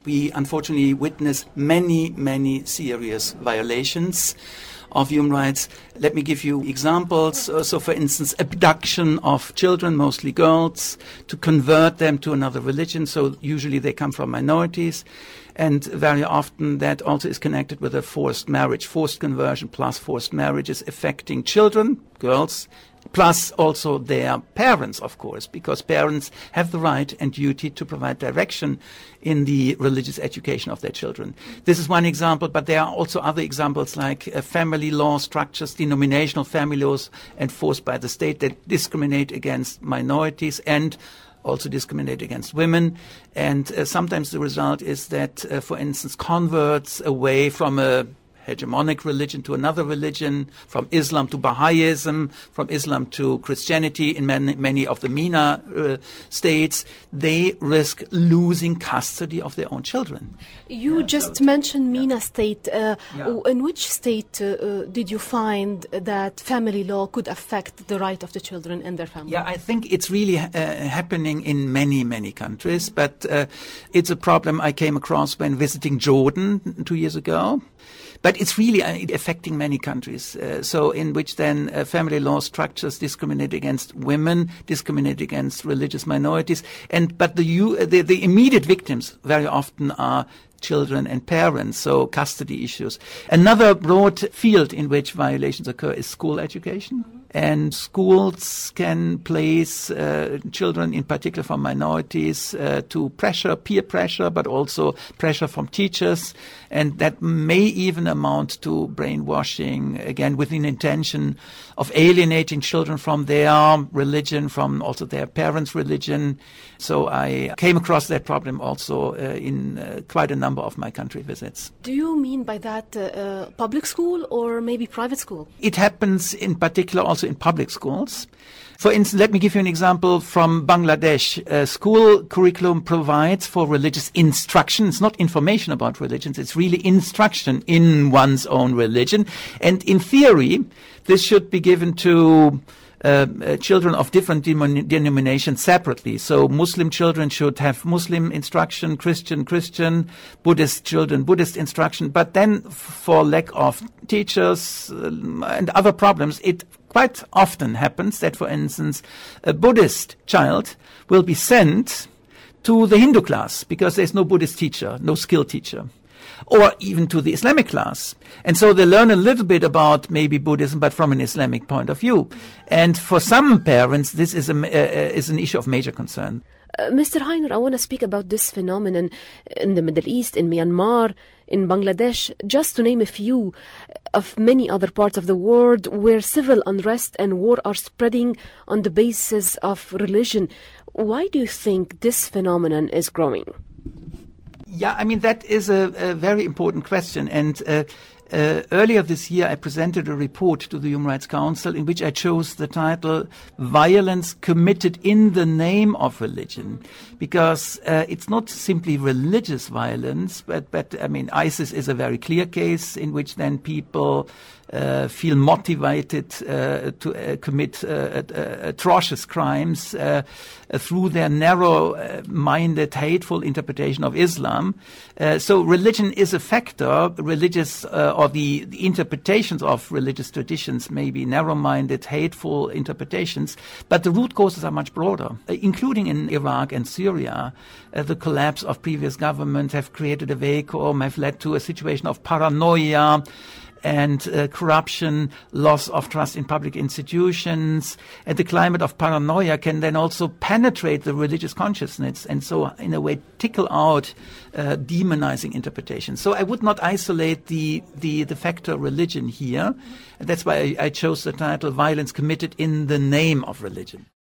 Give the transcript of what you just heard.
We unfortunately witness many serious violations of human rights. Let me give you examples. So, for instance, abduction of children, mostly girls, to convert them to another religion. So usually they come from minorities. And very often that also is connected with a forced marriage, forced conversion plus forced marriages affecting children, girls, plus also their parents, of course, because parents have the right and duty to provide direction in the religious education of their children. This is one example, but there are also other examples like family law structures, denominational family laws enforced by the state that discriminate against minorities and also discriminate against women. And sometimes the result is that, for instance, converts away from a hegemonic religion to another religion, from Islam to Baha'ism, from Islam to Christianity in many of the MENA states, they risk losing custody of their own children. You just mentioned MENA state. In which state did you find that family law could affect the right of the children and their family? Yeah, I think it's really happening in many countries, but it's a problem I came across when visiting Jordan 2 years ago. But it's really affecting many countries, so in which then family law structures discriminate against women, discriminate against religious minorities, but the immediate victims very often are children and parents, so custody issues. Another broad field in which violations occur is school education. And schools can place children, in particular from minorities, to peer pressure, but also pressure from teachers. And that may even amount to brainwashing, again, with an intention of alienating children from their religion, from also their parents' religion. So I came across that problem also in quite a number of my country visits. Do you mean by that public school or maybe private school? It happens in particular also in public schools. For instance, let me give you an example from Bangladesh. School curriculum provides for religious instruction. It's not information about religions. It's really instruction in one's own religion. And in theory, this should be given to children of different denominations separately. So Muslim children should have Muslim instruction, Christian, Buddhist children, Buddhist instruction. But then for lack of teachers and other problems, it quite often happens that, for instance, a Buddhist child will be sent to the Hindu class because there's no Buddhist teacher, no skilled teacher, or even to the Islamic class. And so they learn a little bit about maybe Buddhism, but from an Islamic point of view. And for some parents, this is an issue of major concern. Mr. Heiner, I want to speak about this phenomenon in the Middle East, in Myanmar, in Bangladesh, just to name a few of many other parts of the world where civil unrest and war are spreading on the basis of religion. Why do you think this phenomenon is growing? Yeah, I mean, that is a very important question. And earlier this year, I presented a report to the Human Rights Council in which I chose the title Violence Committed in the Name of Religion, because it's not simply religious violence, but I mean, ISIS is a very clear case in which then people feel motivated to commit atrocious crimes through their narrow-minded, hateful interpretation of Islam. So religion is a factor. Religious or the interpretations of religious traditions may be narrow-minded, hateful interpretations, but the root causes are much broader, including in Iraq and Syria. The collapse of previous governments have created a vacuum, have led to a situation of paranoia and corruption, loss of trust in public institutions. And the climate of paranoia can then also penetrate the religious consciousness and so in a way tickle out demonizing interpretations. So I would not isolate the factor religion here. That's why I chose the title Violence Committed in the Name of Religion.